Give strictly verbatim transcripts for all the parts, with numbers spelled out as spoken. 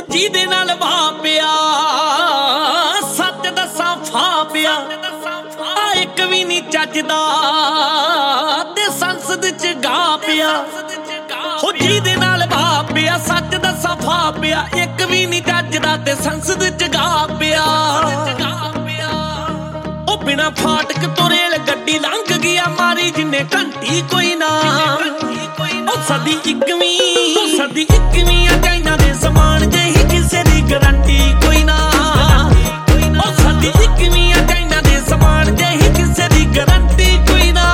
ਜਿਹਦੇ ਨਾਲ ਵਾਪਿਆ ਸੱਚ ਦੱਸਾਂ ਫਾ ਪਿਆ ਆ ਇੱਕ ਵੀ ਨਹੀਂ ਚੱਜਦਾ ਤੇ ਸੰਸਦ ਚ ਗਾ ਪਿਆ ਹੋ ਜਿਹਦੇ ਨਾਲ ਵਾਪਿਆ ਸੱਚ ਦੱਸਾਂ ਫਾ ਪਿਆ ਇੱਕ ਵੀ ਨਹੀਂ ਚੱਜਦਾ ਤੇ ਸੰਸਦ ਚ ਗਾ ਪਿਆ ਉਹ ਬਿਨਾ ਫਾਟਕ ਤੋਂ ਰੇਲ ਗੱਡੀ ਲੰਘ ਗਿਆ ਮਾਰੀ ਜਿੰਨੇ ਘੰਟੀ ਕੋਈ ਨਾ ਉਹ ਸਦੀ ਇੱਕਵੀਂ ਸਦੀ ਇੱਕਵੀਂ ਆ ਚਾਈਨਾ ਦੇ ਸਮਾਨ ਜਿਹੀ ਕਿਸੇ ਦੀ ਗਰੰਟੀ ਕੋਈ ਨਾ ਉਹ ਸਦੀ ਇੱਕਵੀਂ ਆ ਚਾਈਨਾ ਦੇ ਸਮਾਨ ਜਿਹੀ ਕਿਸੇ ਦੀ ਗਰੰਟੀ ਕੋਈ ਨਾ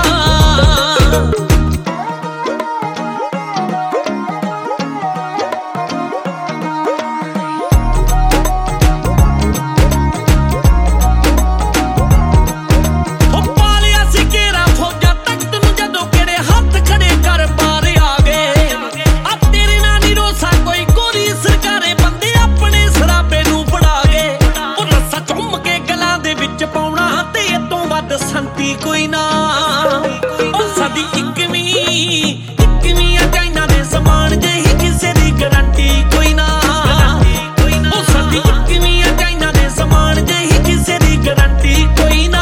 ਸੰਤੀ ਕੋਈ ਨਾ ਉਹ ਸਦੀ ਇੱਕਵੀਂ ਇੱਕਵੀਂ ਆ ਚਾਈਨਾ ਦੇ ਸਮਾਨ ਜਿਹੀ ਕਿਸੇ ਦੀ ਗਰੰਟੀ ਕੋਈ ਨਾ ਉਹ ਸਦੀ ਇੱਕਵੀਂ ਆ ਚਾਈਨਾ ਦੇ ਸਮਾਨ ਜਿਹੀ ਕਿਸੇ ਦੀ ਗਰੰਟੀ ਕੋਈ ਨਾ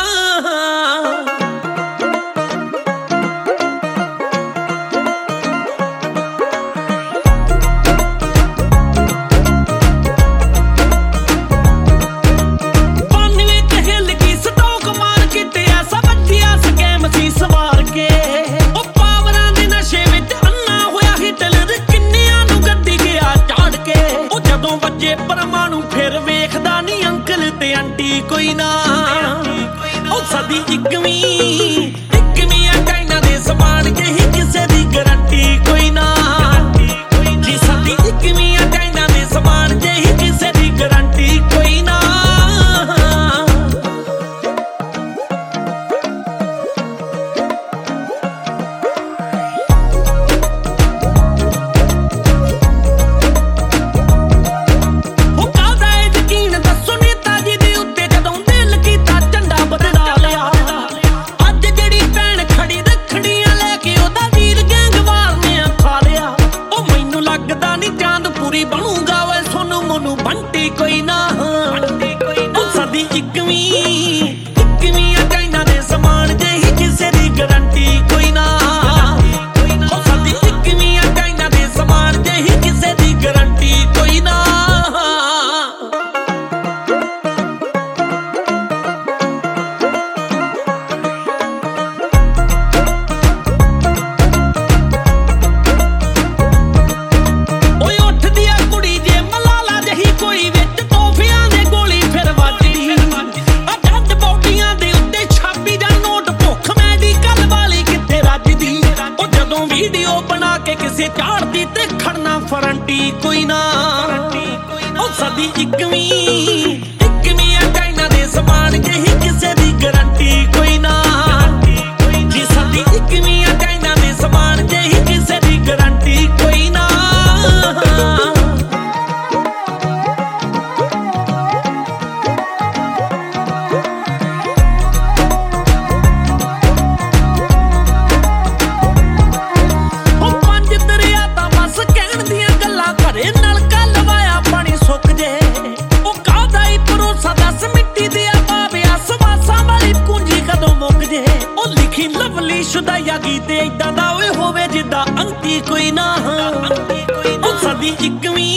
ਪਰਮਾਣੂ ਫਿਰ ਵੇਖਦਾ ਨੀ ਅੰਕਲ ਤੇ ਆਂਟੀ ਕੋਈ ਨਾ ਉਹ ਸਦੀ ਇੱਕਵੀਂ ਇੱਕਵੀਂ ਆ ਚਾਈਨਾ ਦੇ ਸਮਾਨ ਜਿਹੀ ਕਿਸੇ ਦੀ ਗਰੰਟੀ ਕੋਈ ਨਾ ਜੀ ਸਦੀ ਇੱਕਵੀਂ ਆ ਚਾਈਨਾ ਦੇ ਸਮਾਨ ਜਿਹੀ ਕਿਸੇ ਦੀ ਗਰੰਟੀ ਕੋਈ ਨਾ ਬਣੂਗਾ ਵੇ ਸੋਨੂੰ ਮੋਨੂੰ ਬੰਟੀ ਕੋਈ ਨਾ ਉਹ ਸਦੀ ਇੱਕਵੀਂ ਇੱਕਵੀਂ ਆ ਚਾਈਨਾ ਦੇ ਸਮਾਨ ਜਿਹੀ ਕਿਸੇ ਦੀ ਗਰੰਟੀ ਕੋਈ ਨਾ ਉਹ ਸਦੀ ਇੱਕਵੀਂ ਆ ਚਾਈਨਾ ਦੇ ਸਮਾਨ ਜਿਹੀ ਕਿਸੇ ਦੀ ਗਰੰਟੀ ਕੋਈ ਨਾ ਕਿਸੇ ਝਾੜਦੀ ਤੇ ਖੜਨਾ ਫਰੰਟੀ ਕੋਈ ਨਾ ਉਹ ਸਦੀ ਇੱਕਵੀਂ ਇੱਕਵੀਂ ਆ ਚਾਈਨਾ ਦੇ ਸਮਾਨ ਜਿਹੀ ਕਿਸੇ ਦੀ ਗਰੰਟੀ ਕੋਈ ਨਾ ਜੀ ਸਦੀ ਇੱਕਵੀਂ ਆ ਚਾਈਨਾ ਦੇ ਸਮਾਨ ਜਿਹੀ ਕਿਸੇ ਦੀ ਗਰੰਟੀ ਕੋਈ ਨਾ ਲਵਲੀ ਸ਼ੁਦਾਇਆ ਗੀਤੇ ਏਦਾਂ ਦਾ ਓਏ ਹੋਵੇ ਜਿੱਦਾਂ ਅੰਤੀ ਕੋਈ ਨਾ ਉਹ ਸਦੀ ਇੱਕਵੀਂ